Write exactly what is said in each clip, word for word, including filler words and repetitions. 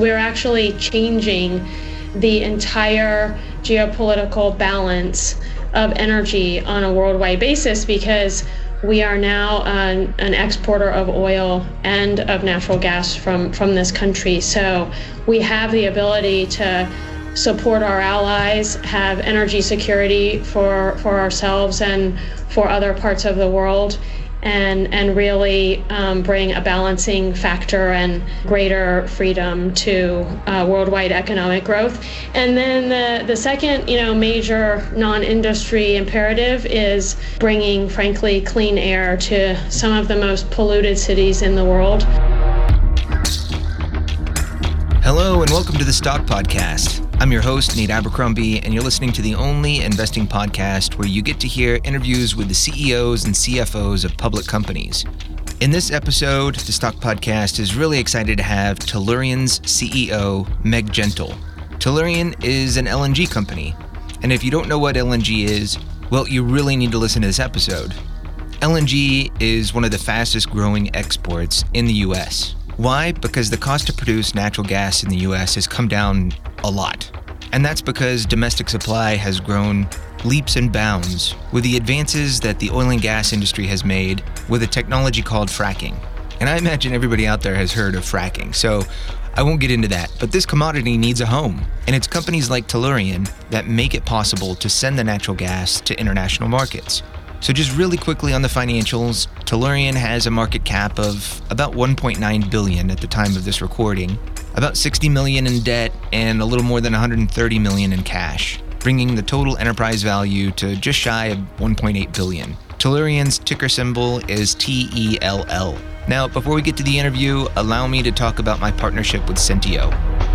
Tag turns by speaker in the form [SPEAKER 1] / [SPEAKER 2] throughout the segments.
[SPEAKER 1] we're actually changing the entire geopolitical balance of energy on a worldwide basis, because we are now an, an exporter of oil and of natural gas from, from this country. So we have the ability to support our allies, have energy security for, for ourselves and for other parts of the world, and, and really um, bring a balancing factor and greater freedom to uh, worldwide economic growth. And then the, the second, you know, major non-industry imperative is bringing, frankly, clean air to some of the most polluted cities in the world.
[SPEAKER 2] Hello and welcome to the Stock Podcast. I'm your host, Nate Abercrombie, and you're listening to the only investing podcast where you get to hear interviews with the C E Os and C F Os of public companies. In this episode, the Stock Podcast is really excited to have Tellurian's C E O, Meg Gentle. Tellurian is an L N G company, and if you don't know what L N G is, well, you really need to listen to this episode. L N G is one of the fastest growing exports in the U S. Why? Because the cost to produce natural gas in the U S has come down a lot. And that's because domestic supply has grown leaps and bounds with the advances that the oil and gas industry has made with a technology called fracking. And I imagine everybody out there has heard of fracking, so I won't get into that. But this commodity needs a home, and it's companies like Tellurian that make it possible to send the natural gas to international markets. So just really quickly on the financials, Tellurian has a market cap of about one point nine billion dollars at the time of this recording, about sixty million dollars in debt, and a little more than one hundred thirty million dollars in cash, bringing the total enterprise value to just shy of one point eight billion dollars. Tellurian's ticker symbol is T E L L. Now, before we get to the interview, allow me to talk about my partnership with Sentio.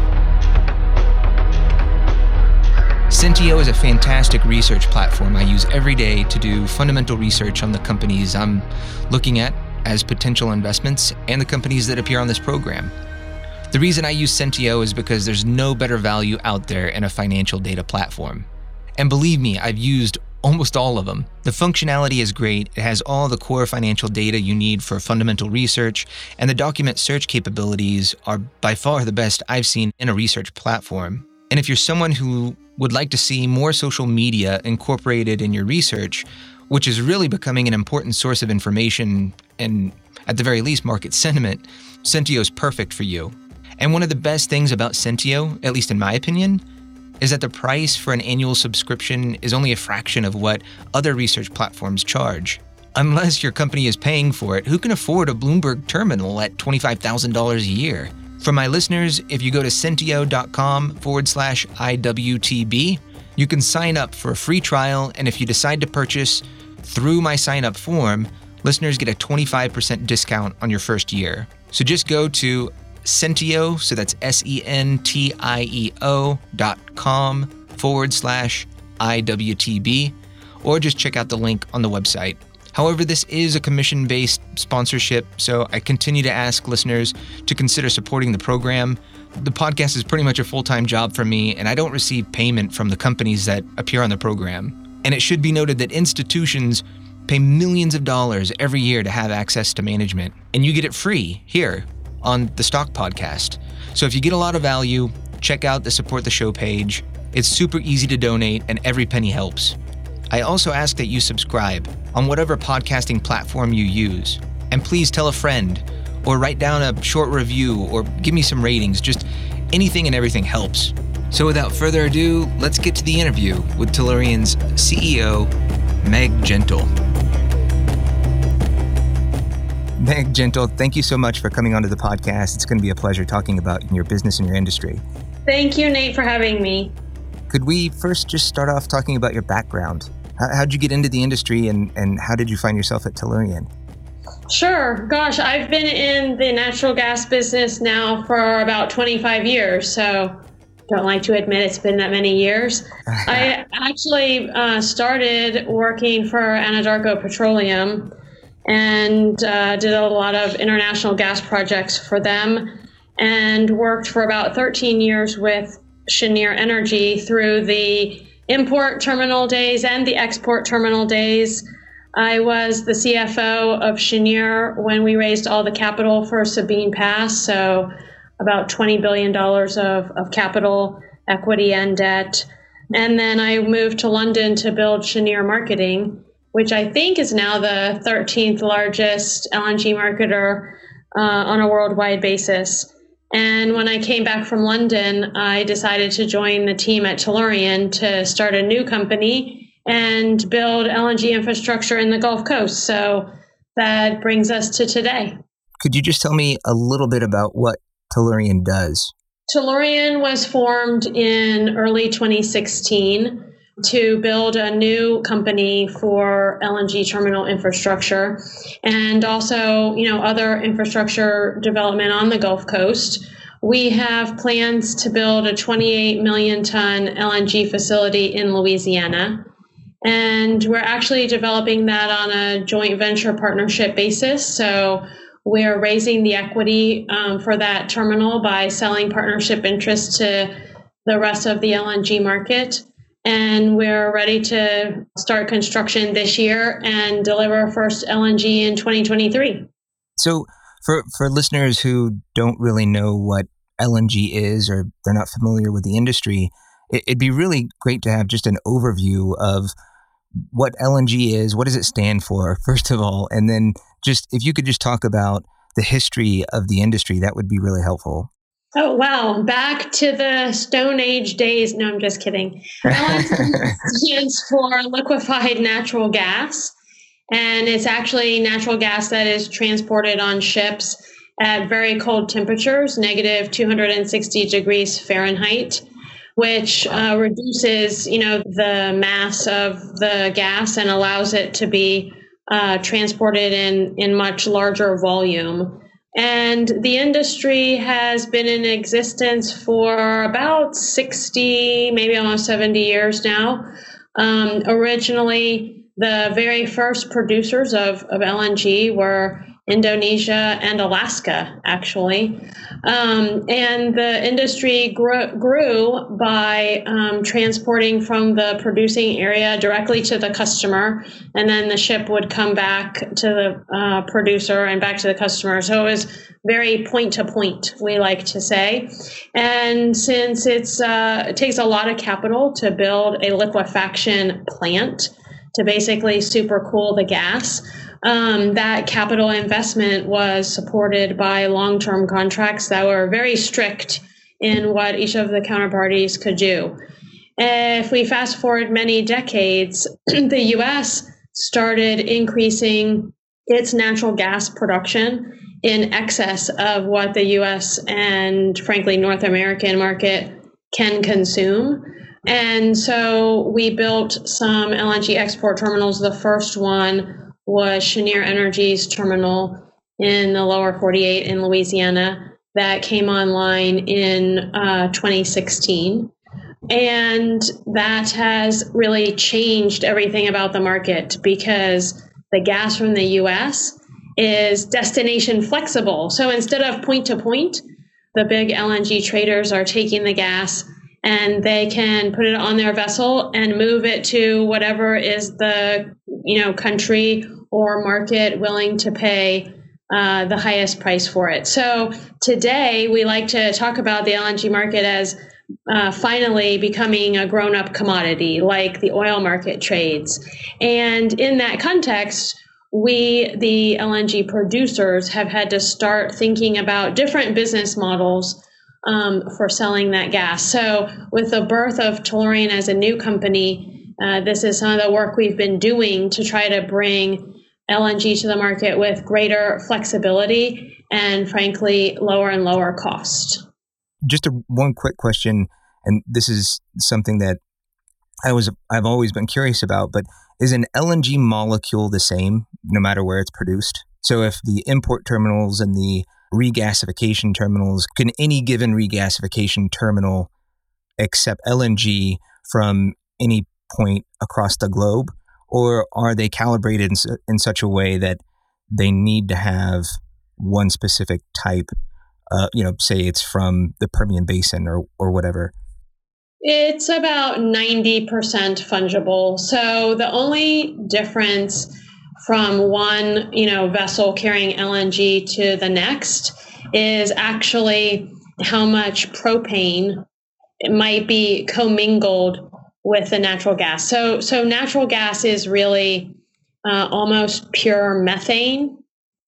[SPEAKER 2] Sentio is a fantastic research platform I use every day to do fundamental research on the companies I'm looking at as potential investments and the companies that appear on this program. The reason I use Sentio is because there's no better value out there in a financial data platform. And believe me, I've used almost all of them. The functionality is great. It has all the core financial data you need for fundamental research, and the document search capabilities are by far the best I've seen in a research platform. And if you're someone who would like to see more social media incorporated in your research, which is really becoming an important source of information and, at the very least, market sentiment, Sentio is perfect for you. And one of the best things about Sentio, at least in my opinion, is that the price for an annual subscription is only a fraction of what other research platforms charge. Unless your company is paying for it, who can afford a Bloomberg terminal at twenty-five thousand dollars a year? For my listeners, if you go to Sentio.com forward slash IWTB, you can sign up for a free trial, and if you decide to purchase through my sign-up form, listeners get a twenty-five percent discount on your first year. So just go to Sentio, so that's S-E-N-T-I-E-O dot com forward slash IWTB, or just check out the link on the website. However, this is a commission-based sponsorship, so I continue to ask listeners to consider supporting the program. The podcast is pretty much a full-time job for me, and I don't receive payment from the companies that appear on the program. And it should be noted that institutions pay millions of dollars every year to have access to management, and you get it free here on the Stock Podcast. So if you get a lot of value, check out the Support the Show page. It's super easy to donate, and every penny helps. I also ask that you subscribe on whatever podcasting platform you use. And please tell a friend, or write down a short review, or give me some ratings. Just anything and everything helps. So without further ado, let's get to the interview with Tellurian's C E O, Meg Gentle. Meg Gentle, thank you so much for coming onto the podcast. It's going to be a pleasure talking about your business and your industry.
[SPEAKER 1] Thank you, Nate, for having me.
[SPEAKER 2] Could we first just start off talking about your background? How'd you get into the industry, and, and how did you find yourself at Tellurian?
[SPEAKER 1] Sure. Gosh, I've been in the natural gas business now for about twenty-five years, so don't like to admit it's been that many years. I actually uh, started working for Anadarko Petroleum and uh, did a lot of international gas projects for them, and worked for about thirteen years with Cheniere Energy through the import terminal days and the export terminal days. I was the C F O of Cheniere when we raised all the capital for Sabine Pass, so about twenty billion dollars of, of capital, equity, and debt. And then I moved to London to build Cheniere Marketing, which I think is now the thirteenth largest L N G marketer uh, on a worldwide basis. And when I came back from London, I decided to join the team at Tellurian to start a new company and build L N G infrastructure in the Gulf Coast. So that brings us to today.
[SPEAKER 2] Could you just tell me a little bit about what Tellurian does?
[SPEAKER 1] Tellurian was formed in early twenty sixteen to build a new company for L N G terminal infrastructure and also, you know, other infrastructure development on the Gulf Coast. We have plans to build a twenty-eight million ton L N G facility in Louisiana. And we're actually developing that on a joint venture partnership basis. So we're raising the equity um, for that terminal by selling partnership interest to the rest of the L N G market. And we're ready to start construction this year and deliver first L N G in twenty twenty-three.
[SPEAKER 2] So for, for listeners who don't really know what L N G is or they're not familiar with the industry, it, it'd be really great to have just an overview of what L N G is, what does it stand for, first of all, and then just if you could just talk about the history of the industry, that would be really helpful.
[SPEAKER 1] Oh, wow. Back to the Stone Age days. No, I'm just kidding. L N G stands for liquefied natural gas. And it's actually natural gas that is transported on ships at very cold temperatures, negative two hundred sixty degrees Fahrenheit, which uh, reduces, you know, the mass of the gas and allows it to be uh, transported in, in much larger volume. And the industry has been in existence for about sixty, maybe almost seventy years now. Um, originally, the very first producers of, of L N G were Indonesia and Alaska, actually. Um, and the industry grew, grew by um, transporting from the producing area directly to the customer, and then the ship would come back to the uh, producer and back to the customer. So it was very point to point, we like to say. And since it's uh, it takes a lot of capital to build a liquefaction plant to basically supercool the gas, Um, that capital investment was supported by long-term contracts that were very strict in what each of the counterparties could do. If we fast forward many decades, the U S started increasing its natural gas production in excess of what the U S and, frankly, North American market can consume. And so we built some L N G export terminals. The first one was Cheniere Energy's terminal in the lower forty-eight in Louisiana that came online in uh, twenty sixteen. And that has really changed everything about the market because the gas from the U S is destination flexible. So instead of point to point, the big L N G traders are taking the gas and they can put it on their vessel and move it to whatever is the, you know, country or market willing to pay uh, the highest price for it. So today we like to talk about the L N G market as uh, finally becoming a grown-up commodity like the oil market trades. And in that context, we, the L N G producers, have had to start thinking about different business models um, for selling that gas. So with the birth of Tellurian as a new company, uh, this is some of the work we've been doing to try to bring L N G to the market with greater flexibility and, frankly, lower and lower cost.
[SPEAKER 2] Just a, one quick question, and this is something that I was I've always been curious about, but is an L N G molecule the same no matter where it's produced? So if the import terminals and the regasification terminals, can any given regasification terminal accept L N G from any point across the globe? Or are they calibrated in, in such a way that they need to have one specific type, uh, you know, say it's from the Permian Basin or, or whatever?
[SPEAKER 1] It's about ninety percent fungible. So the only difference from one, you know, vessel carrying L N G to the next is actually how much propane might be commingled with the natural gas. So, so natural gas is really uh, almost pure methane,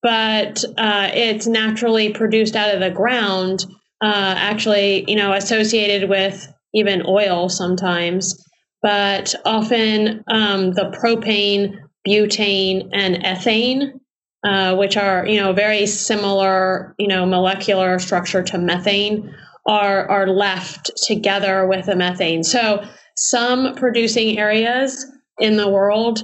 [SPEAKER 1] but uh, it's naturally produced out of the ground, uh, actually, you know, associated with even oil sometimes, but often um, the propane, butane, and ethane, uh, which are, you know, very similar, you know, molecular structure to methane, are are left together with the methane. So some producing areas in the world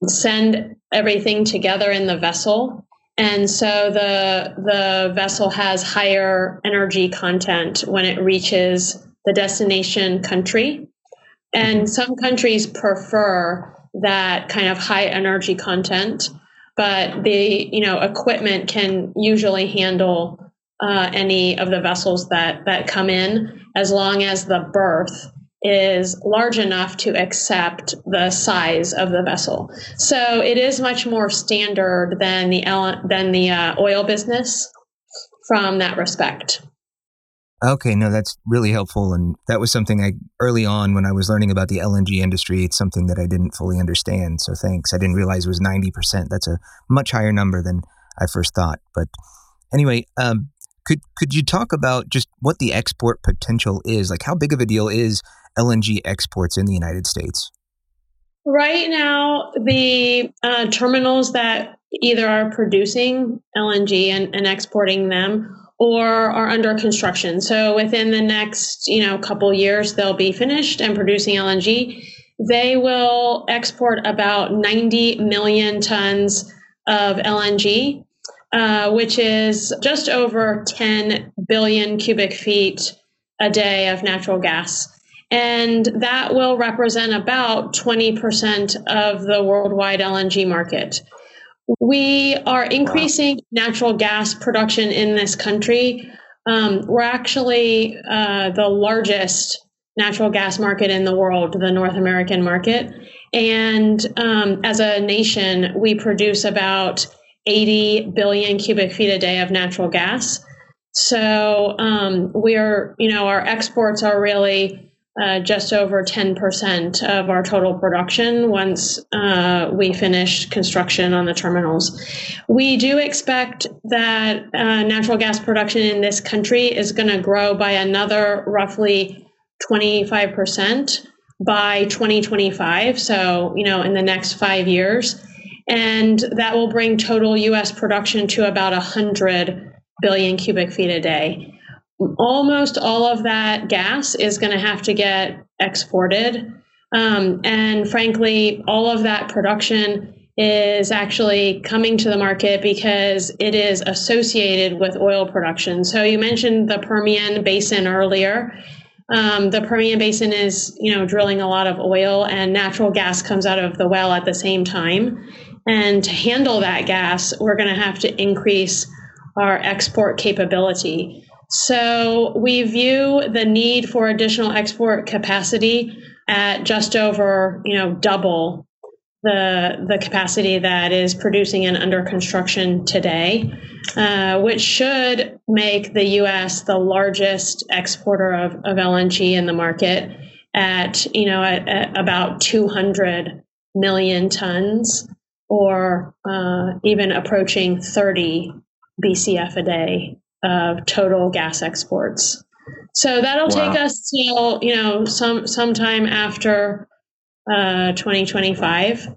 [SPEAKER 1] send everything together in the vessel. And so the the vessel has higher energy content when it reaches the destination country. And some countries prefer that kind of high energy content, but the, you know, equipment can usually handle uh, any of the vessels that, that come in, as long as the berth is large enough to accept the size of the vessel. So it is much more standard than the than the uh, oil business from that respect.
[SPEAKER 2] Okay, no, that's really helpful. And that was something I, early on when I was learning about the L N G industry, it's something that I didn't fully understand. So thanks. I didn't realize it was ninety percent. That's a much higher number than I first thought. But anyway, um, could could you talk about just what the export potential is? Like, how big of a deal is L N G exports in the United States?
[SPEAKER 1] Right now, the uh, terminals that either are producing L N G and, and exporting them or are under construction. So within the next, you know, couple years, they'll be finished and producing L N G. They will export about ninety million tons of L N G, uh, which is just over ten billion cubic feet a day of natural gas. And that will represent about twenty percent of the worldwide L N G market. We are increasing wow. natural gas production in this country. Um, we're actually uh, the largest natural gas market in the world, the North American market. And um, as a nation, we produce about eighty billion cubic feet a day of natural gas. So um, we're, you know, our exports are really Uh, just over ten percent of our total production once uh, we finish construction on the terminals. We do expect that uh, natural gas production in this country is going to grow by another roughly twenty-five percent by twenty twenty-five. So, you know, in the next five years. And that will bring total U S production to about one hundred billion cubic feet a day. Almost all of that gas is going to have to get exported. Um, and frankly, all of that production is actually coming to the market because it is associated with oil production. So you mentioned the Permian Basin earlier. Um, the Permian Basin is, you know, drilling a lot of oil, and natural gas comes out of the well at the same time. And to handle that gas, we're going to have to increase our export capability. So we view the need for additional export capacity at just over, you know, double the the capacity that is producing and under construction today, uh, which should make the U S the largest exporter of, of L N G in the market at, you know, at, at about two hundred million tons, or uh, even approaching thirty B C F a day of total gas exports. So that'll wow. take us till, you know, some sometime after uh, twenty twenty-five,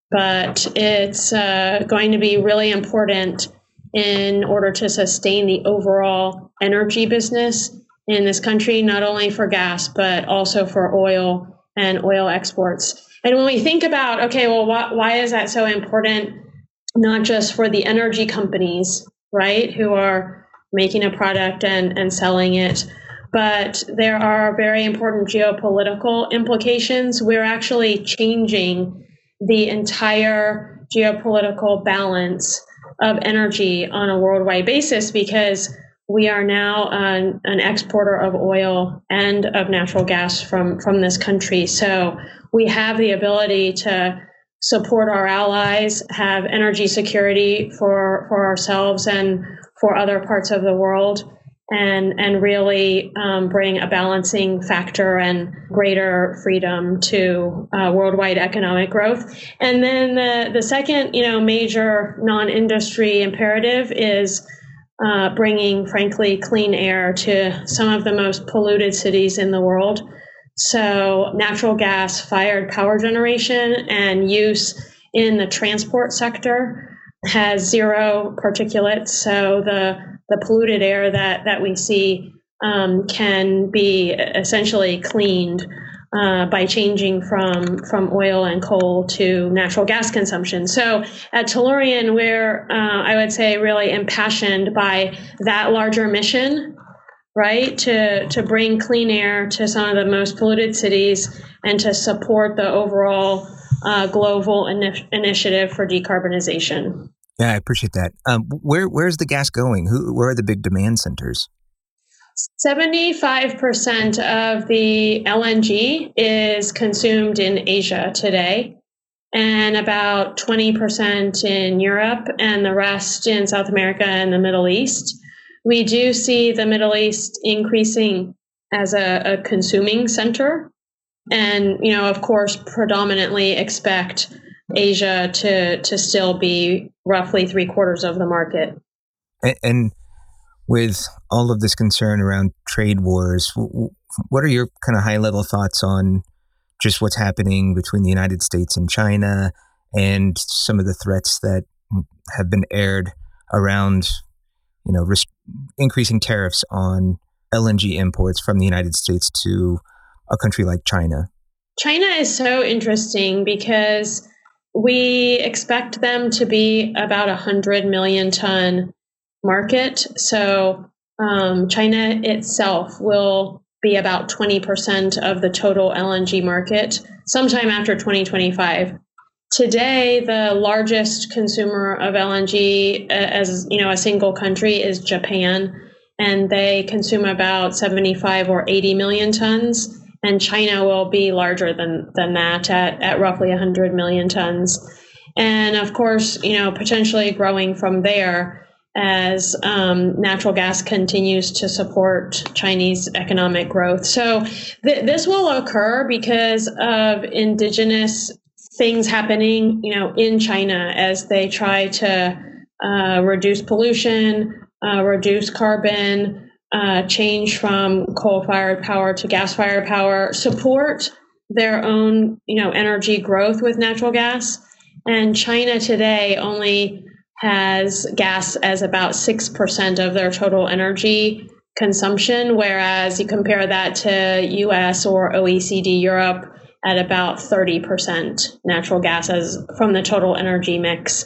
[SPEAKER 1] but it's uh, going to be really important in order to sustain the overall energy business in this country, not only for gas, but also for oil and oil exports. And when we think about, okay, well, why, why is that so important? Not just for the energy companies, right, who are making a product and, and selling it, but there are very important geopolitical implications. We're actually changing the entire geopolitical balance of energy on a worldwide basis because we are now an, an exporter of oil and of natural gas from, from this country. So we have the ability to support our allies, have energy security for, for ourselves and for other parts of the world, and and really um, bring a balancing factor and greater freedom to uh, worldwide economic growth. And then the, the second, you know, major non-industry imperative is uh, bringing, frankly, clean air to some of the most polluted cities in the world. So natural gas-fired power generation and use in the transport sector has zero particulates. So the the polluted air that, that we see um, can be essentially cleaned uh, by changing from, from oil and coal to natural gas consumption. So at Tellurian, we're, uh, I would say, really impassioned by that larger mission, right, to, to bring clean air to some of the most polluted cities and to support the overall uh, global ini- initiative for decarbonization.
[SPEAKER 2] Yeah, I appreciate that. Um, where where's the gas going? Who where are the big demand centers?
[SPEAKER 1] seventy-five percent of the L N G is consumed in Asia today, and about twenty percent in Europe, and the rest in South America and the Middle East. We do see the Middle East increasing as a, a consuming center, and you know, of course, predominantly expect Asia to to still be roughly three quarters of the market.
[SPEAKER 2] And, and with all of this concern around trade wars, what are your kind of high level thoughts on just what's happening between the United States and China and some of the threats that have been aired around, you know, rest- increasing tariffs on L N G imports from the United States to a country like China?
[SPEAKER 1] China is so interesting because we expect them to be about a one hundred million ton market. So um, China itself will be about twenty percent of the total L N G market sometime after twenty twenty-five. Today, the largest consumer of L N G uh, as you know, a single country is Japan, and they consume about seventy-five or eighty million tons. And China will be larger than, than that at, at roughly one hundred million tons. And of course, you know, potentially growing from there as um, natural gas continues to support Chinese economic growth. So th- this will occur because of indigenous things happening, you know, in China as they try to uh, reduce pollution, uh, reduce carbon, Uh, change from coal-fired power to gas-fired power, support their own, you know, energy growth with natural gas. And China today only has gas as about six percent of their total energy consumption, whereas you compare that to U S or O E C D Europe at about thirty percent natural gas as from the total energy mix.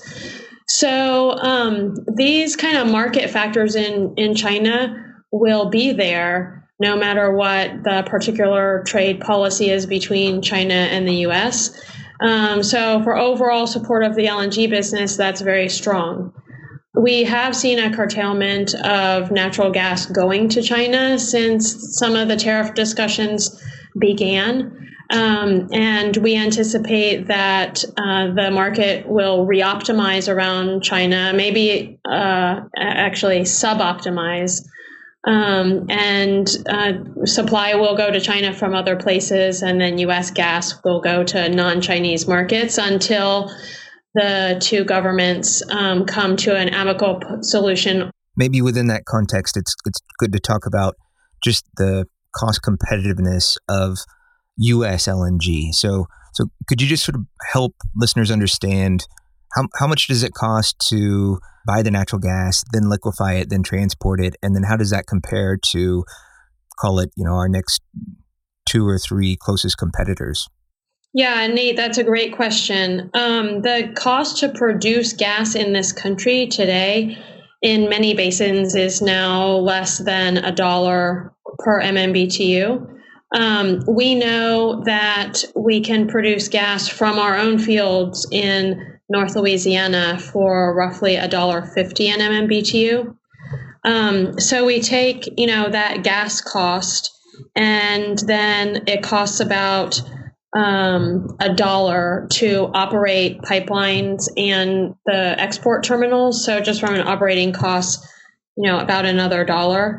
[SPEAKER 1] So um, these kind of market factors in, in China will be there no matter what the particular trade policy is between China and the U S. Um, so for overall support of the L N G business, that's very strong. We have seen a curtailment of natural gas going to China since some of the tariff discussions began. Um, and we anticipate that uh, the market will re-optimize around China, maybe uh, actually sub-optimize. Um, and uh, supply will go to China from other places, and then U S gas will go to non-Chinese markets until the two governments um, come to an amicable solution.
[SPEAKER 2] Maybe within that context, it's it's good to talk about just the cost competitiveness of U S L N G. So, so could you just sort of help listeners understand how how much does it cost to buy the natural gas, then liquefy it, then transport it, and then how does that compare to, call it, you know, our next two or three closest competitors?
[SPEAKER 1] Yeah, Nate, that's a great question. Um, the cost to produce gas in this country today in many basins is now less than a dollar per M M B T U. Um, we know that we can produce gas from our own fields in North Louisiana for roughly a dollar fifty an M M B T U. Um, so we take, you know, that gas cost, and then it costs about um, a dollar to operate pipelines and the export terminals. So just from an operating cost, you know, about another dollar.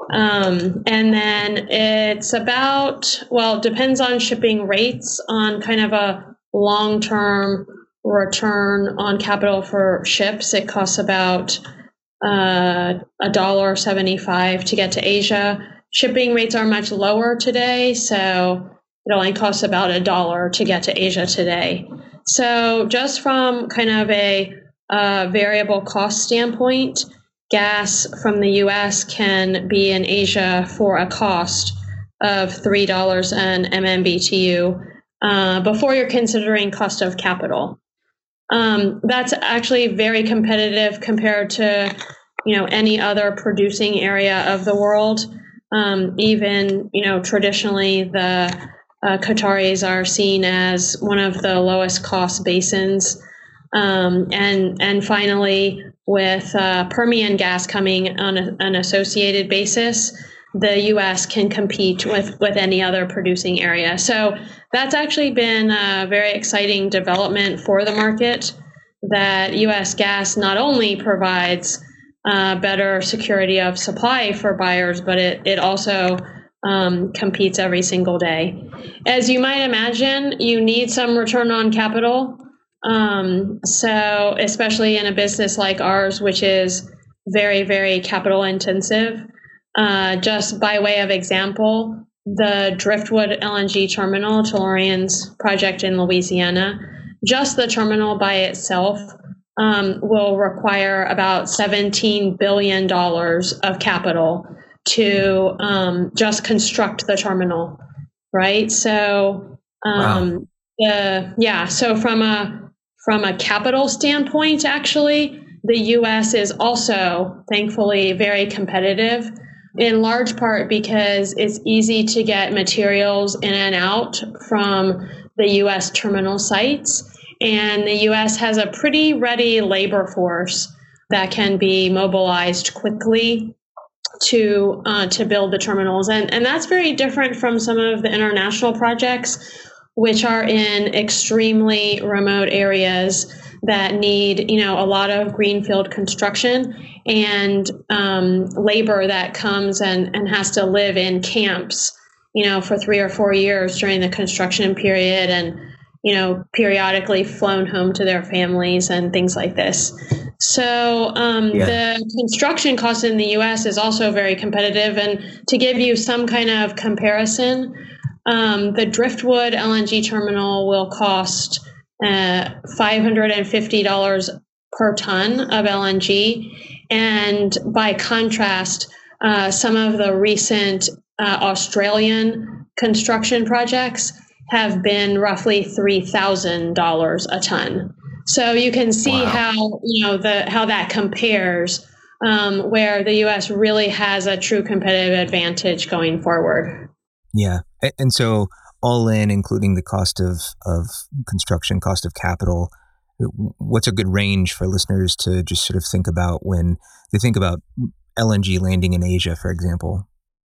[SPEAKER 1] Um, and then it's about, well, it depends on shipping rates on kind of a long-term return on capital for ships. It costs about uh, a dollar seventy-five to get to Asia. Shipping rates are much lower today, so it only costs about a dollar to get to Asia today. So just from kind of a uh, variable cost standpoint, gas from the U S can be in Asia for a cost of three dollars an M M B T U uh, before you're considering cost of capital. Um, that's actually very competitive compared to, you know, any other producing area of the world. Um, even, you know, traditionally the uh, Qataris are seen as one of the lowest cost basins. Um, and and finally, with uh, Permian gas coming on a, an associated basis, the U S can compete with, with any other producing area. So that's actually been a very exciting development for the market, that U S gas not only provides uh, better security of supply for buyers, but it, it also um, competes every single day. As you might imagine, you need some return on capital. Um, so especially in a business like ours, which is very, very capital intensive, uh, just by way of example, the Driftwood L N G terminal, Tellurian's project in Louisiana, just the terminal by itself um, will require about seventeen billion dollars of capital to um, just construct the terminal, right? So, um, wow. the, yeah, so from a From a capital standpoint, actually, the U S is also, thankfully, very competitive, in large part because it's easy to get materials in and out from the U S terminal sites. And the U S has a pretty ready labor force that can be mobilized quickly to uh, to build the terminals. And, and that's very different from some of the international projects, which are in extremely remote areas that need, you know, a lot of greenfield construction and um, labor that comes and, and has to live in camps, you know, for three or four years during the construction period and, you know, periodically flown home to their families and things like this. So um, yeah. the construction cost in the U S is also very competitive. And to give you some kind of comparison, Um, the Driftwood L N G terminal will cost uh, five hundred fifty dollars per ton of L N G. And by contrast, uh, some of the recent uh, Australian construction projects have been roughly three thousand dollars a ton. So you can see wow. how, you know, the how that compares, um, where the U S really has a true competitive advantage going forward.
[SPEAKER 2] Yeah. And so all in, including the cost of, of construction, cost of capital, what's a good range for listeners to just sort of think about when they think about L N G landing in Asia, for example?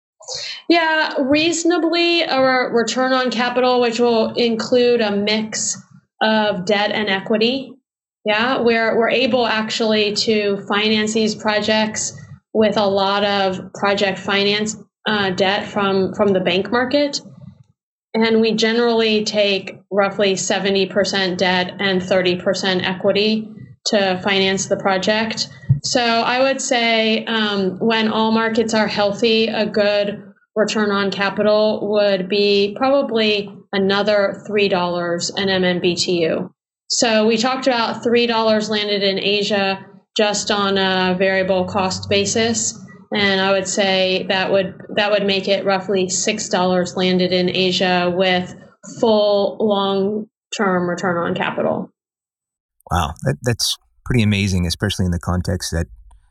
[SPEAKER 1] Yeah, reasonably a return on capital, which will include a mix of debt and equity. Yeah, we're, we're able actually to finance these projects with a lot of project finance Uh, debt from, from the bank market. And we generally take roughly seventy percent debt and thirty percent equity to finance the project. So I would say um, when all markets are healthy, a good return on capital would be probably another three dollars an M M B T U. So we talked about three dollars landed in Asia just on a variable cost basis. And I would say that would that would make it roughly six dollars landed in Asia with full long-term return on capital.
[SPEAKER 2] Wow, that, that's pretty amazing, especially in the context that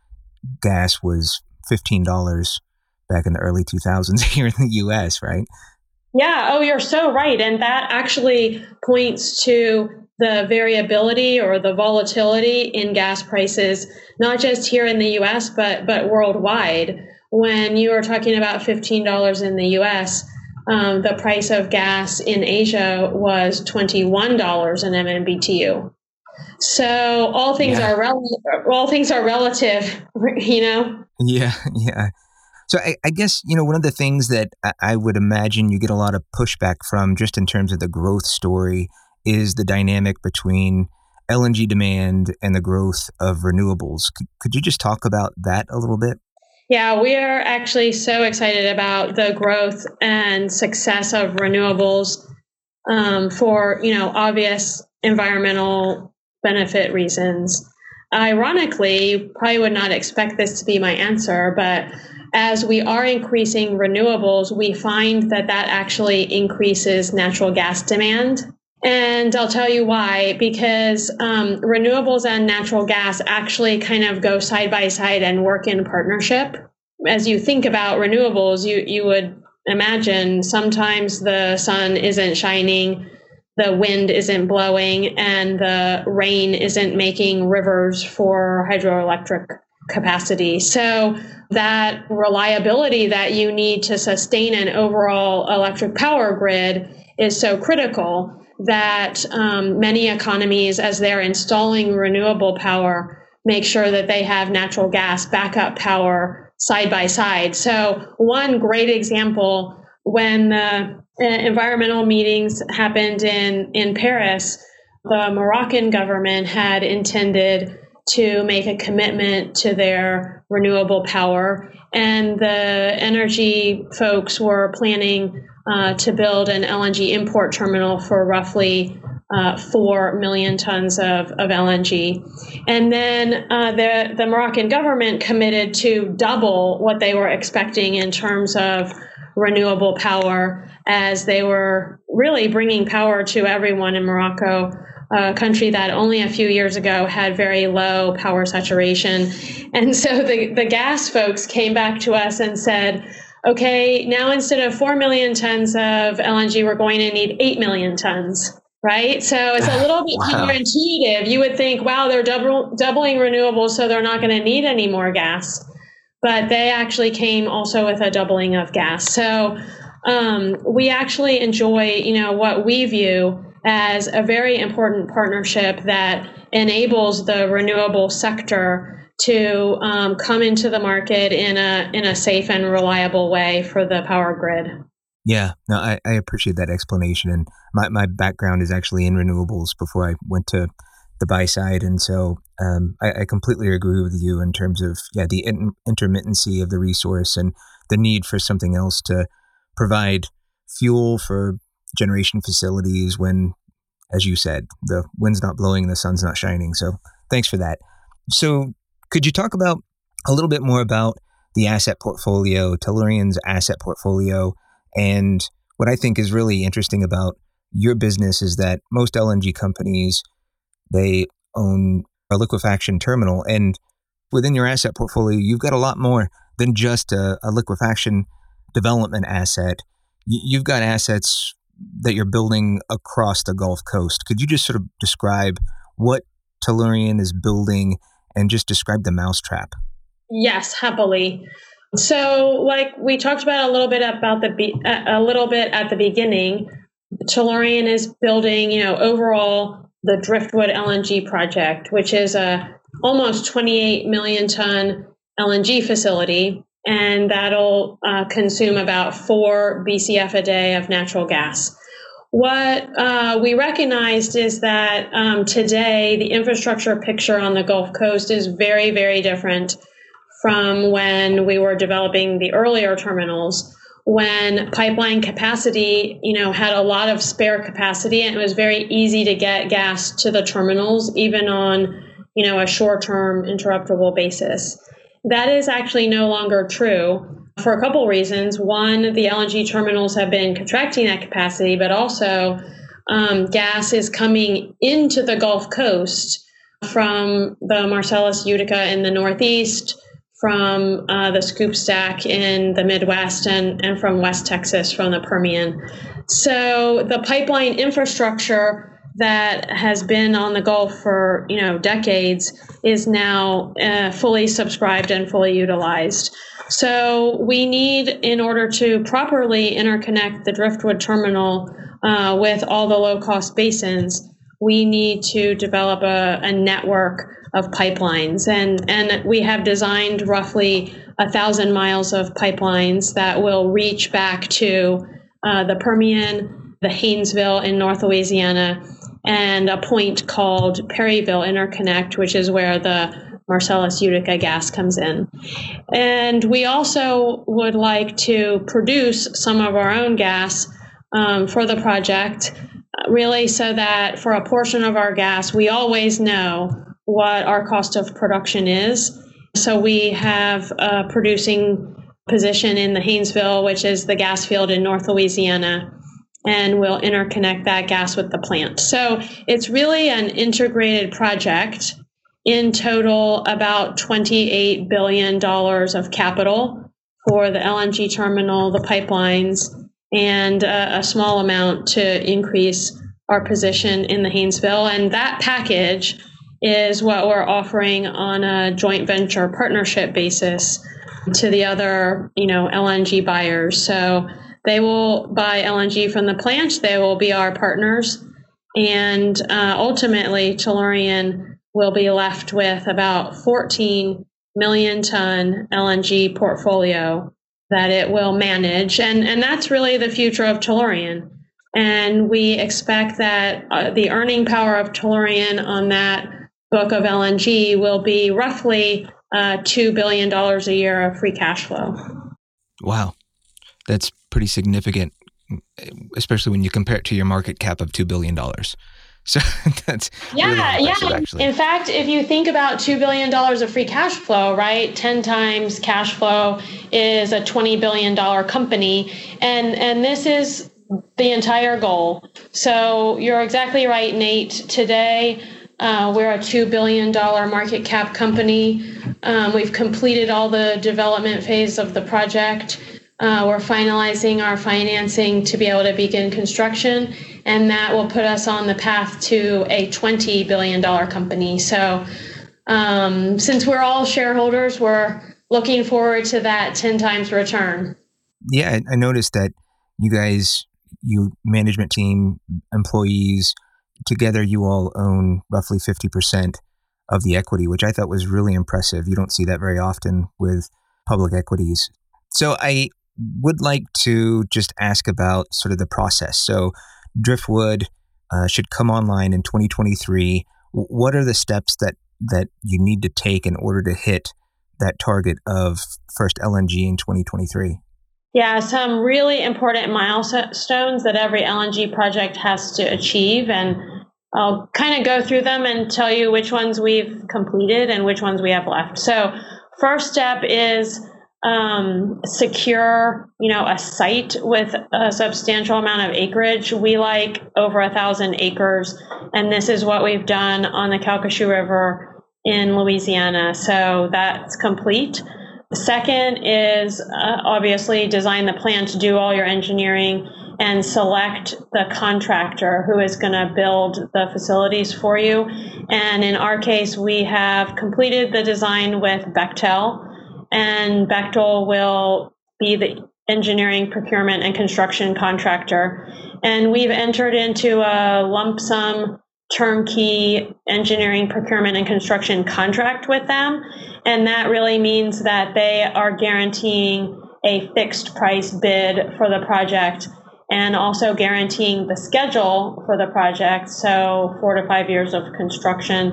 [SPEAKER 2] gas was fifteen dollars back in the early two thousands here in the U S, right?
[SPEAKER 1] Yeah, oh, you're so right. And that actually points to the variability or the volatility in gas prices, not just here in the U S, but but worldwide. When you are talking about fifteen dollars in the U S, um, the price of gas in Asia was twenty-one dollars an M M B T U. So all things yeah. are rel- all things are relative, you know?
[SPEAKER 2] Yeah, yeah. So I, I guess, you know, one of the things that I, I would imagine you get a lot of pushback from just in terms of the growth story is the dynamic between L N G demand and the growth of renewables. Could, could you just talk about that a little bit?
[SPEAKER 1] Yeah, we are actually so excited about the growth and success of renewables um, for, you know, obvious environmental benefit reasons. Ironically, you probably would not expect this to be my answer, but as we are increasing renewables, we find that that actually increases natural gas demand. And I'll tell you why, because um, renewables and natural gas actually kind of go side by side and work in partnership. As you think about renewables, you, you would imagine sometimes the sun isn't shining, the wind isn't blowing, and the rain isn't making rivers for hydroelectric capacity. So that reliability that you need to sustain an overall electric power grid is so critical that um, many economies, as they're installing renewable power, make sure that they have natural gas backup power side by side. So one great example, when the environmental meetings happened in, in Paris, the Moroccan government had intended to make a commitment to their renewable power. And the energy folks were planning uh, to build an L N G import terminal for roughly uh, four million tons of, of L N G. And then uh, the, the Moroccan government committed to double what they were expecting in terms of renewable power, as they were really bringing power to everyone in Morocco, a country that only a few years ago had very low power saturation. And so the, the gas folks came back to us and said, okay, now instead of four million tons of L N G, we're going to need eight million tons, right? So it's a little bit wow. counterintuitive. You would think, wow, they're double, doubling renewables, so they're not going to need any more gas. But they actually came also with a doubling of gas. So um, we actually enjoy, you know, what we view as a very important partnership that enables the renewable sector to um, come into the market in a in a safe and reliable way for the power grid.
[SPEAKER 2] Yeah, no, I, I appreciate that explanation. And my, my background is actually in renewables before I went to the buy side. And so um, I, I completely agree with you in terms of, yeah, the in, intermittency of the resource and the need for something else to provide fuel for generation facilities when, as you said, the wind's not blowing, the sun's not shining. So thanks for that. So could you talk about a little bit more about the asset portfolio, Tellurian's asset portfolio? And what I think is really interesting about your business is that most L N G companies, they own a liquefaction terminal. And within your asset portfolio, you've got a lot more than just a, a liquefaction development asset. Y- you've got assets that you're building across the Gulf Coast. Could you just sort of describe what Tellurian is building and just describe the mousetrap?
[SPEAKER 1] Yes, happily. So, like we talked about a little bit about the be- a little bit at the beginning, Tellurian is building, you know, overall the Driftwood L N G project, which is a almost twenty-eight million ton L N G facility, and that'll uh, consume about four B C F a day of natural gas. What uh, we recognized is that um, today the infrastructure picture on the Gulf Coast is very, very different from when we were developing the earlier terminals, when pipeline capacity, you know, had a lot of spare capacity, and it was very easy to get gas to the terminals, even on, you know, a short-term interruptible basis. That is actually no longer true for a couple reasons. One, the L N G terminals have been contracting that capacity, but also um, gas is coming into the Gulf Coast from the Marcellus Utica in the Northeast, from uh, the Scoop Stack in the Midwest, and, and from West Texas from the Permian. So the pipeline infrastructure that has been on the Gulf for, you know, decades is now uh, fully subscribed and fully utilized. So we need, in order to properly interconnect the Driftwood terminal uh, with all the low-cost basins, we need to develop a, a network of pipelines. And, and we have designed roughly a thousand miles of pipelines that will reach back to uh, the Permian, the Haynesville in North Louisiana, and a point called Perryville Interconnect, which is where the Marcellus Utica gas comes in. And we also would like to produce some of our own gas um, for the project, really so that for a portion of our gas, we always know what our cost of production is. So we have a producing position in the Haynesville, which is the gas field in North Louisiana, and we'll interconnect that gas with the plant. So it's really an integrated project. In total, about twenty-eight billion dollars of capital for the L N G terminal, the pipelines, and a, a small amount to increase our position in the Haynesville. And that package is what we're offering on a joint venture partnership basis to the other, you know, L N G buyers. So they will buy L N G from the plant. They will be our partners. And uh, ultimately, Tellurian will be left with about fourteen million ton L N G portfolio that it will manage. And, and that's really the future of Tellurian. And we expect that uh, the earning power of Tellurian on that book of L N G will be roughly uh, two billion dollars a year of free cash flow.
[SPEAKER 2] Wow. That's pretty significant, especially when you compare it to your market cap of two billion dollars. So that's
[SPEAKER 1] yeah,
[SPEAKER 2] really
[SPEAKER 1] yeah.
[SPEAKER 2] Actually.
[SPEAKER 1] In fact, if you think about two billion dollars of free cash flow, right, ten times cash flow is a twenty billion dollars company. And, and this is the entire goal. So you're exactly right, Nate. Today, uh, we're a two billion dollars market cap company. Um, we've completed all the development phase of the project. Uh, we're finalizing our financing to be able to begin construction, and that will put us on the path to a twenty billion dollars company. So um, since we're all shareholders, we're looking forward to that ten times return.
[SPEAKER 2] Yeah, I noticed that you guys, you management team, employees, together you all own roughly fifty percent of the equity, which I thought was really impressive. You don't see that very often with public equities. So I would like to just ask about sort of the process. So Driftwood uh, should come online in twenty twenty-three. What are the steps that, that you need to take in order to hit that target of first L N G in twenty twenty-three?
[SPEAKER 1] Yeah, some really important milestones that every L N G project has to achieve. And I'll kind of go through them and tell you which ones we've completed and which ones we have left. So first step is Um, secure, you know, a site with a substantial amount of acreage. We like over a thousand acres, and this is what we've done on the Calcasieu River in Louisiana. So that's complete. The second is uh, obviously design the plan to do all your engineering and select the contractor who is going to build the facilities for you. And in our case, we have completed the design with Bechtel. And Bechtel will be the engineering, procurement, and construction contractor. And we've entered into a lump sum turnkey engineering, procurement, and construction contract with them. And that really means that they are guaranteeing a fixed price bid for the project and also guaranteeing the schedule for the project. So four to five years of construction,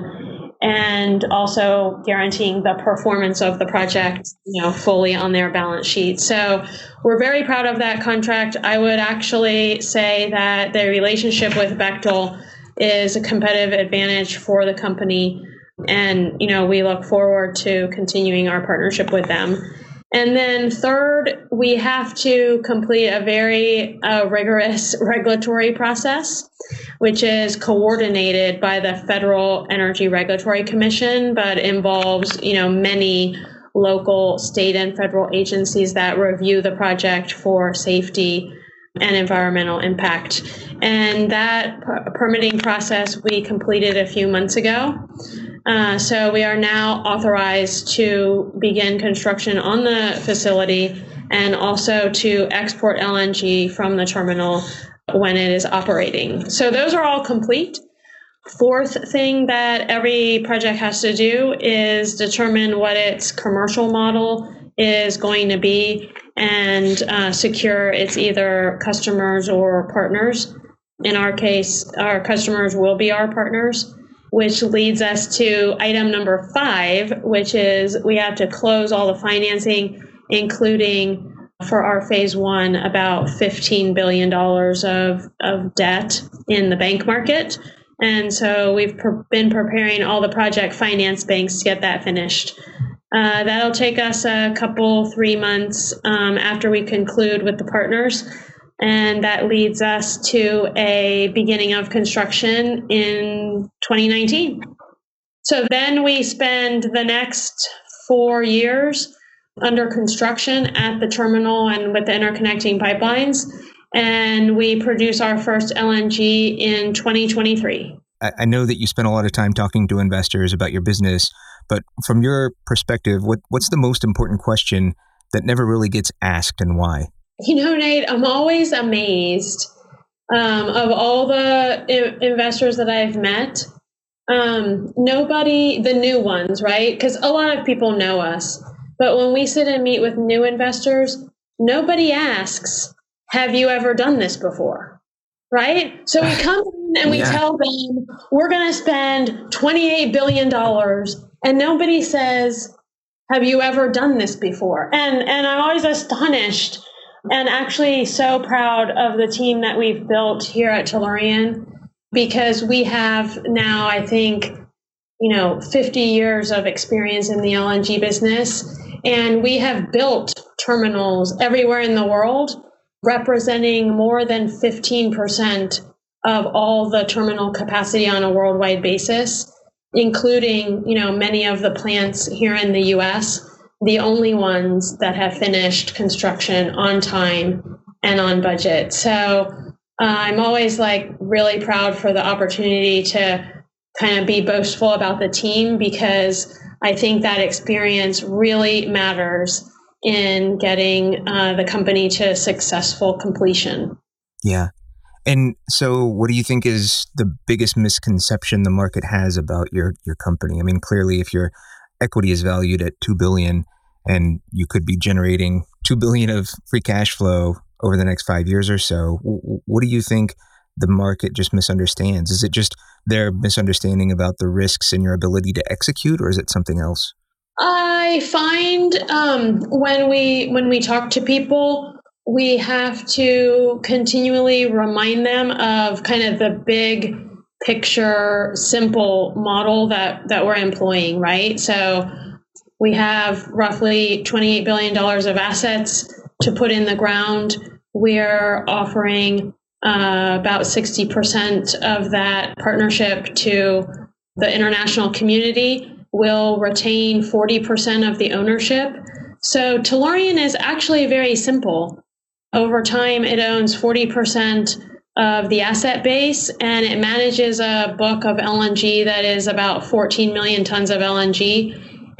[SPEAKER 1] and also guaranteeing the performance of the project, you know, fully on their balance sheet. So we're very proud of that contract. I would actually say that the relationship with Bechtel is a competitive advantage for the company. And, you know, we look forward to continuing our partnership with them. And then third, we have to complete a very uh, rigorous regulatory process, which is coordinated by the Federal Energy Regulatory Commission, but involves, you know, many local, state, and federal agencies that review the project for safety and environmental impact. And that p- permitting process we completed a few months ago. Uh, so we are now authorized to begin construction on the facility and also to export L N G from the terminal when it is operating. So those are all complete. Fourth thing that every project has to do is determine what its commercial model is going to be and uh, secure its either customers or partners. In our case, our customers will be our partners, which leads us to item number five, which is we have to close all the financing, including for our phase one, about fifteen billion dollars of, of debt in the bank market. And so we've pr- been preparing all the project finance banks to get that finished. Uh, that'll take us a couple, three months um, after we conclude with the partners. And that leads us to a beginning of construction in twenty nineteen. So then we spend the next four years under construction at the terminal and with the interconnecting pipelines. And we produce our first L N G in twenty twenty-three.
[SPEAKER 2] I know that you spent a lot of time talking to investors about your business, but from your perspective, what, what's the most important question that never really gets asked and why?
[SPEAKER 1] You know, Nate, I'm always amazed um, of all the I- investors that I've met. Um, nobody, the new ones, right? Because a lot of people know us. But when we sit and meet with new investors, nobody asks, have you ever done this before? Right? So we come in and we yeah. tell them we're going to spend twenty-eight billion dollars and nobody says, have you ever done this before? And and I'm always astonished and actually so proud of the team that we've built here at Tellurian, because we have now, I think, you know, fifty years of experience in the L N G business. And we have built terminals everywhere in the world, representing more than fifteen percent of all the terminal capacity on a worldwide basis, including, you know, many of the plants here in the U S, the only ones that have finished construction on time and on budget. So uh, I'm always like really proud for the opportunity to kind of be boastful about the team, because I think that experience really matters in getting uh, the company to successful completion.
[SPEAKER 2] Yeah. And so what do you think is the biggest misconception the market has about your, your company? I mean, clearly, if your equity is valued at two billion dollars and you could be generating two billion dollars of free cash flow over the next five years or so, what do you think the market just misunderstands? Is it just their misunderstanding about the risks and your ability to execute, or is it something else?
[SPEAKER 1] I find um, when we when we talk to people, we have to continually remind them of kind of the big picture, simple model that, that we're employing, right? So we have roughly twenty-eight billion dollars of assets to put in the ground. We're offering uh, about sixty percent of that partnership to the international community. Will retain forty percent of the ownership. So Tellurian is actually very simple. Over time, it owns forty percent of the asset base, and it manages a book of L N G that is about fourteen million tons of L N G.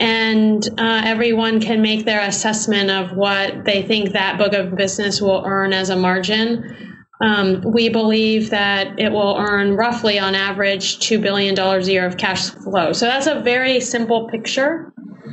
[SPEAKER 1] And uh, everyone can make their assessment of what they think that book of business will earn as a margin. Um, we believe that it will earn roughly on average two billion dollars a year of cash flow. So that's a very simple picture.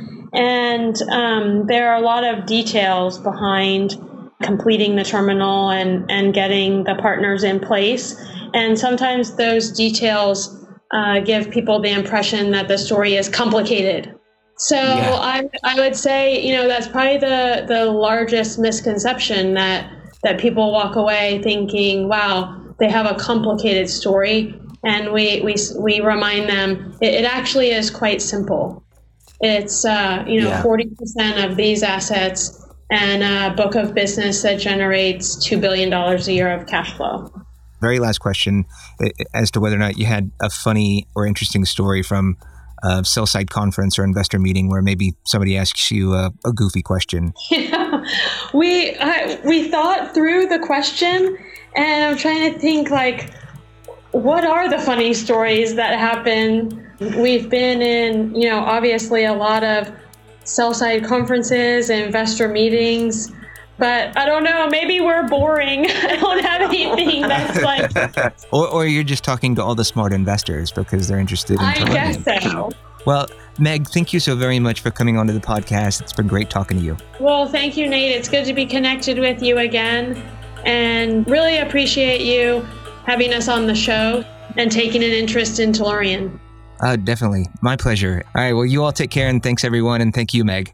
[SPEAKER 1] And um, there are a lot of details behind completing the terminal and, and getting the partners in place. And sometimes those details uh, give people the impression that the story is complicated. So yeah. I, I would say, you know, that's probably the, the largest misconception, that that people walk away thinking, wow, they have a complicated story. And we we we remind them it, it actually is quite simple. It's, uh, you know, yeah. forty percent of these assets and a book of business that generates two billion dollars a year of cash flow.
[SPEAKER 2] Very last question as to whether or not you had a funny or interesting story from a sell-side conference or investor meeting where maybe somebody asks you a, a goofy question.
[SPEAKER 1] Yeah, we I, we thought through the question, and I'm trying to think, like, what are the funny stories that happen? We've been in, you know, obviously a lot of sell-side conferences and investor meetings, But I don't know, maybe we're boring. I don't have anything that's like...
[SPEAKER 2] or, or you're just talking to all the smart investors because they're interested in
[SPEAKER 1] I
[SPEAKER 2] Tellurian.
[SPEAKER 1] guess so.
[SPEAKER 2] Well, Meg, thank you so very much for coming onto the podcast. It's been great talking to you.
[SPEAKER 1] Well, thank you, Nate. It's good to be connected with you again, and really appreciate you having us on the show and taking an interest in Tellurian.
[SPEAKER 2] Uh, definitely. My pleasure. All right. Well, you all take care, and thanks, everyone. And thank you, Meg.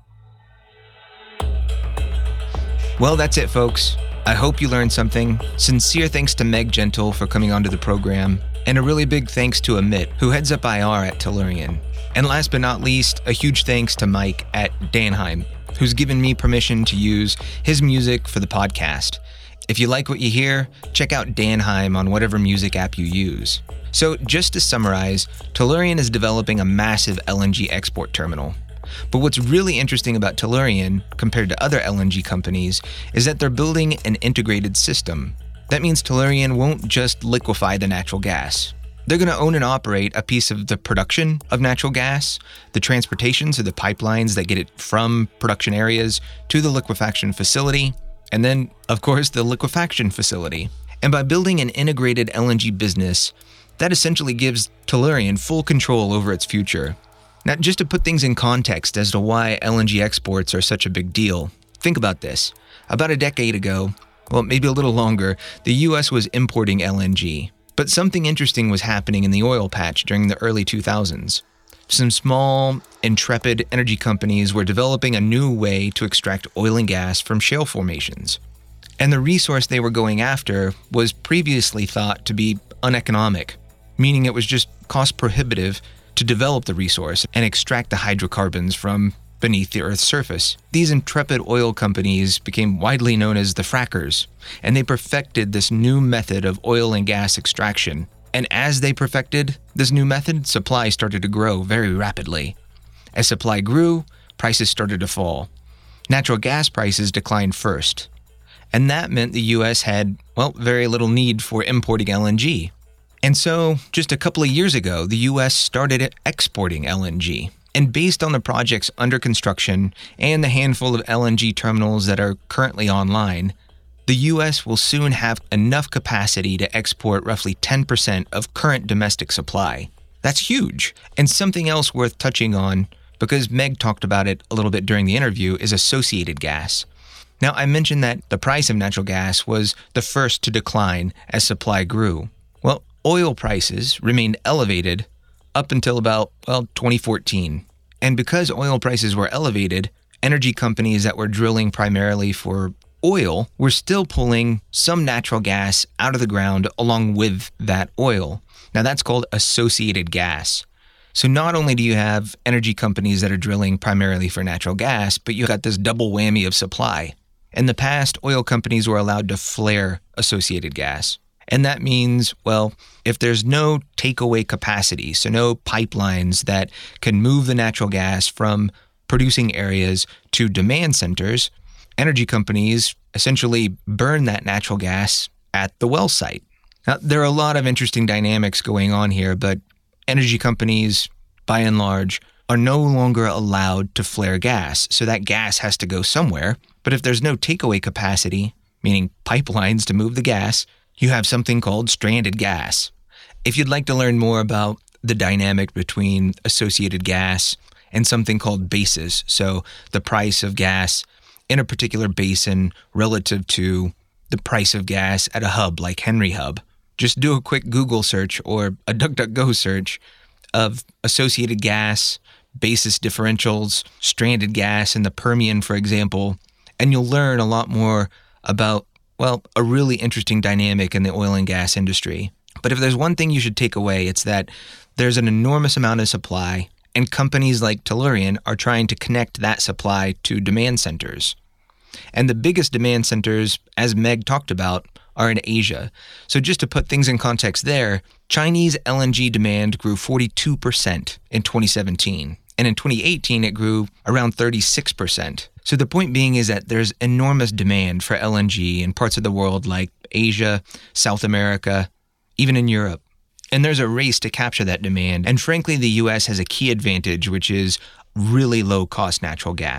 [SPEAKER 2] Well, that's it, folks. I hope you learned something. Sincere thanks to Meg Gentle for coming onto the program, and a really big thanks to Amit, who heads up I R at Tellurian. And last but not least, a huge thanks to Mike at Danheim, who's given me permission to use his music for the podcast. If you like what you hear, check out Danheim on whatever music app you use. So just to summarize, Tellurian is developing a massive L N G export terminal. But what's really interesting about Tellurian, compared to other L N G companies, is that they're building an integrated system. That means Tellurian won't just liquefy the natural gas. They're going to own and operate a piece of the production of natural gas, the transportation, so the pipelines that get it from production areas to the liquefaction facility, and then, of course, the liquefaction facility. And by building an integrated L N G business, that essentially gives Tellurian full control over its future. Now, just to put things in context as to why L N G exports are such a big deal, think about this. About a decade ago, well, maybe a little longer, the U S was importing L N G. But something interesting was happening in the oil patch during the early two thousands. Some small, intrepid energy companies were developing a new way to extract oil and gas from shale formations. And the resource they were going after was previously thought to be uneconomic, meaning it was just cost prohibitive to develop the resource and extract the hydrocarbons from beneath the Earth's surface. These intrepid oil companies became widely known as the frackers, and they perfected this new method of oil and gas extraction. And as they perfected this new method, supply started to grow very rapidly. As supply grew, prices started to fall. Natural gas prices declined first. And that meant the U S had, well, very little need for importing L N G. And so, just a couple of years ago, the U S started exporting L N G. And based on the projects under construction and the handful of L N G terminals that are currently online, the U S will soon have enough capacity to export roughly ten percent of current domestic supply. That's huge. And something else worth touching on, because Meg talked about it a little bit during the interview, is associated gas. Now, I mentioned that the price of natural gas was the first to decline as supply grew. Well, oil prices remained elevated up until about, well, twenty fourteen. And because oil prices were elevated, energy companies that were drilling primarily for oil were still pulling some natural gas out of the ground along with that oil. Now that's called associated gas. So not only do you have energy companies that are drilling primarily for natural gas, but you got this double whammy of supply. In the past, oil companies were allowed to flare associated gas. And that means, well, if there's no takeaway capacity, so no pipelines that can move the natural gas from producing areas to demand centers, energy companies essentially burn that natural gas at the well site. Now, there are a lot of interesting dynamics going on here, but energy companies, by and large, are no longer allowed to flare gas, so that gas has to go somewhere. But if there's no takeaway capacity, meaning pipelines to move the gas, you have something called stranded gas. If you'd like to learn more about the dynamic between associated gas and something called basis, so the price of gas in a particular basin relative to the price of gas at a hub like Henry Hub, just do a quick Google search or a DuckDuckGo search of associated gas, basis differentials, stranded gas in the Permian, for example, and you'll learn a lot more about, well, a really interesting dynamic in the oil and gas industry. But if there's one thing you should take away, it's that there's an enormous amount of supply, and companies like Tellurian are trying to connect that supply to demand centers. And the biggest demand centers, as Meg talked about, are in Asia. So just to put things in context there, Chinese L N G demand grew forty-two percent in twenty seventeen. And in twenty eighteen, it grew around thirty-six percent. So the point being is that there's enormous demand for L N G in parts of the world like Asia, South America, even in Europe. And there's a race to capture that demand. And frankly, the U S has a key advantage, which is really low-cost natural gas.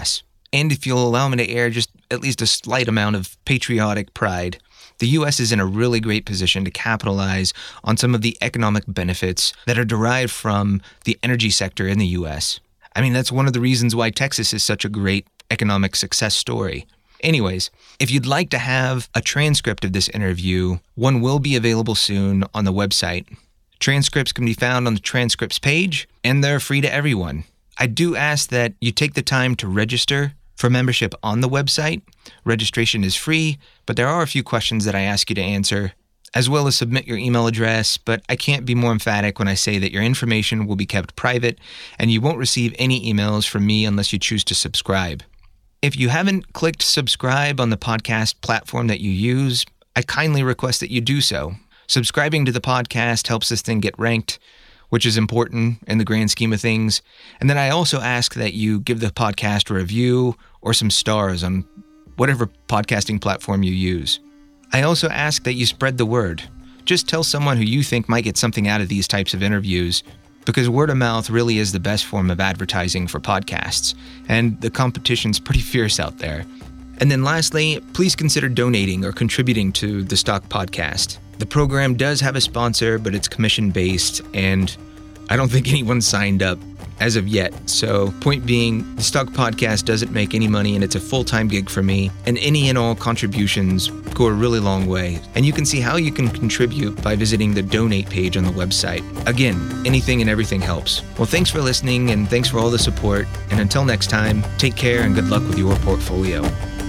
[SPEAKER 2] And if you'll allow me to air just at least a slight amount of patriotic pride, the U S is in a really great position to capitalize on some of the economic benefits that are derived from the energy sector in the U S. I mean, that's one of the reasons why Texas is such a great economic success story. Anyways, if you'd like to have a transcript of this interview, one will be available soon on the website. Transcripts can be found on the transcripts page, and they're free to everyone. I do ask that you take the time to register for membership on the website. Registration is free, but there are a few questions that I ask you to answer, as well as submit your email address, but I can't be more emphatic when I say that your information will be kept private and you won't receive any emails from me unless you choose to subscribe. If you haven't clicked subscribe on the podcast platform that you use, I kindly request that you do so. Subscribing to the podcast helps this thing get ranked, which is important in the grand scheme of things. And then I also ask that you give the podcast a review or some stars on whatever podcasting platform you use. I also ask that you spread the word. Just tell someone who you think might get something out of these types of interviews, because word of mouth really is the best form of advertising for podcasts, and the competition's pretty fierce out there. And then lastly, please consider donating or contributing to the Stock Podcast. The program does have a sponsor, but it's commission-based, and I don't think anyone's signed up as of yet. So point being, the Stock Podcast doesn't make any money, and it's a full-time gig for me, and any and all contributions go a really long way. And you can see how you can contribute by visiting the donate page on the website. Again, anything and everything helps. Well, thanks for listening, and thanks for all the support. And until next time, take care and good luck with your portfolio.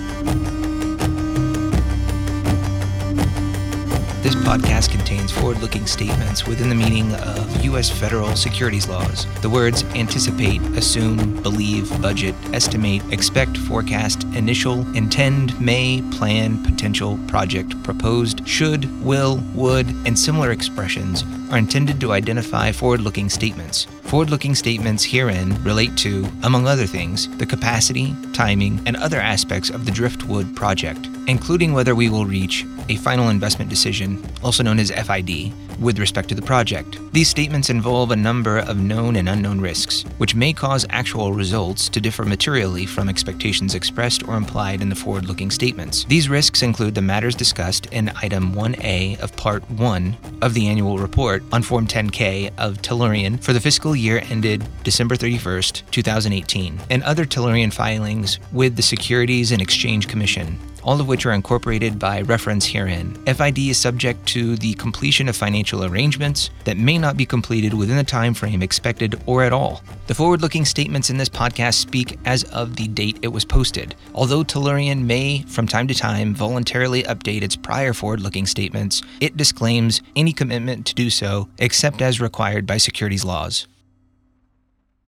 [SPEAKER 2] This podcast contains forward-looking statements within the meaning of U S federal securities laws. The words anticipate, assume, believe, budget, estimate, expect, forecast, initial, intend, may, plan, potential, project, proposed, should, will, would, and similar expressions are intended to identify forward-looking statements. Forward-looking statements herein relate to, among other things, the capacity, timing, and other aspects of the Driftwood project, including whether we will reach a final investment decision, also known as F I D, with respect to the project. These statements involve a number of known and unknown risks, which may cause actual results to differ materially from expectations expressed or implied in the forward-looking statements. These risks include the matters discussed in Item one A of Part one of the Annual Report on Form ten K of Tellurian for the fiscal year ended December thirty-first, two thousand eighteen, and other Tellurian filings with the Securities and Exchange Commission, all of which are incorporated by reference herein. F I D is subject to the completion of financial arrangements that may not be completed within the time frame expected or at all. The forward-looking statements in this podcast speak as of the date it was posted. Although Tellurian may, from time to time, voluntarily update its prior forward-looking statements, it disclaims any commitment to do so except as required by securities laws.